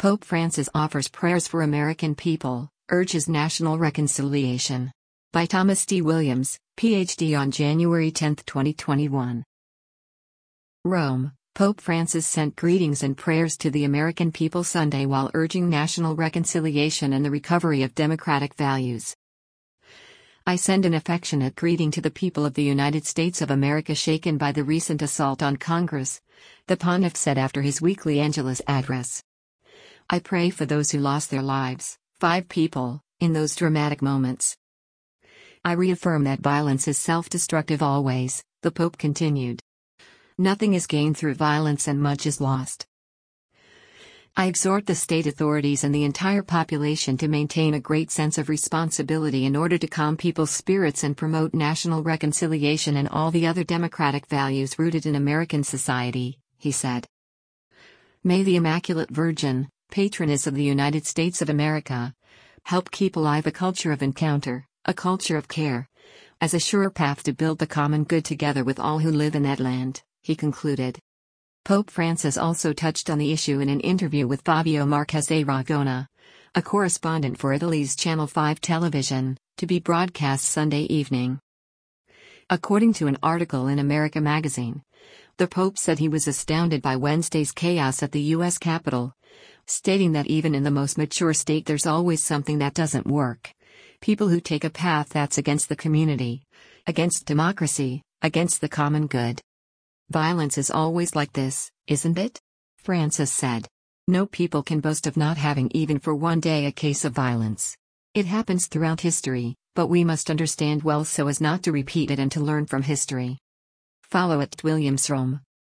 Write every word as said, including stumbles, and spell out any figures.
Pope Francis offers prayers for American people, urges national reconciliation. By Thomas D. Williams, P H D on January tenth, twenty twenty-one. Rome, Pope Francis sent greetings and prayers to the American people Sunday while urging national reconciliation and the recovery of democratic values. I send an affectionate greeting to the people of the United States of America shaken by the recent assault on Congress, the Pontiff said after his weekly Angelus address. I pray for those who lost their lives, five people, in those dramatic moments. I reaffirm that violence is self-destructive always, the Pope continued. Nothing is gained through violence and much is lost. I exhort the state authorities and the entire population to maintain a great sense of responsibility in order to calm people's spirits and promote national reconciliation and all the other democratic values rooted in American society, he said. May the Immaculate Virgin, patroness of the United States of America, help keep alive a culture of encounter, a culture of care, as a sure path to build the common good together with all who live in that land, he concluded. Pope Francis also touched on the issue in an interview with Fabio Marchese Ragona, a correspondent for Italy's Channel five television, to be broadcast Sunday evening. According to an article in America magazine, the Pope said he was astounded by Wednesday's chaos at the U S Capitol, stating that even in the most mature state there's always something that doesn't work. People who take a path that's against the community, against democracy, against the common good. Violence is always like this, isn't it? Francis said. No people can boast of not having even for one day a case of violence. It happens throughout history, but we must understand well so as not to repeat it and to learn from history. Follow at Williams Rome.